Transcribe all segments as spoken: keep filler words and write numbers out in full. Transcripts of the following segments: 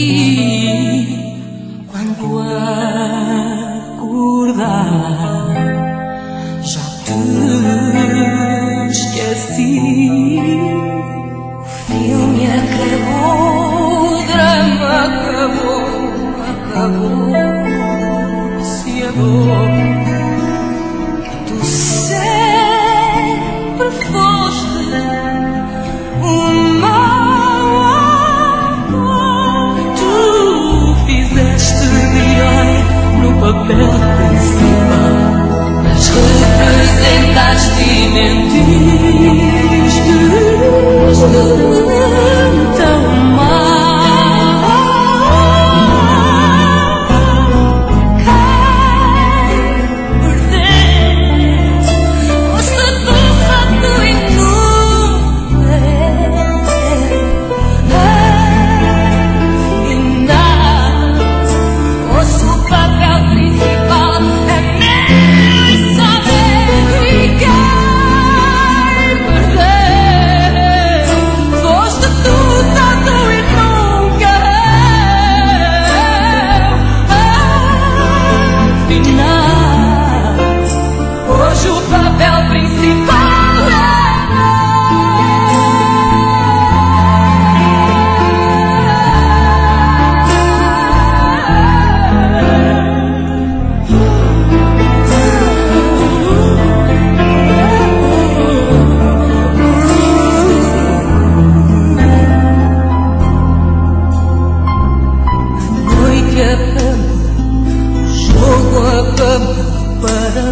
Quando acordar, já te esqueci. O filme acabou, o drama acabou, acabou-se a dor. Tu sempre foste uma papel principal, mas representaste e mentiste tão mal. Quem perdeste foste tu, só tu e tu. Afinal, ouço o papel principal, é meu e só meu. E quem perdeu foste tu, só tu e nunca eu. Afinal, hoje o papel principal é para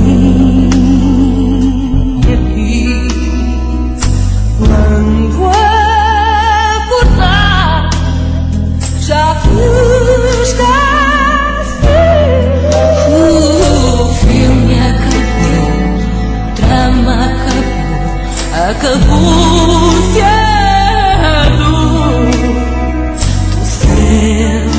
minha vida. Quando acordar, já te esqueci. O filme acabou, o drama acabou, acabou-se a dor do céu.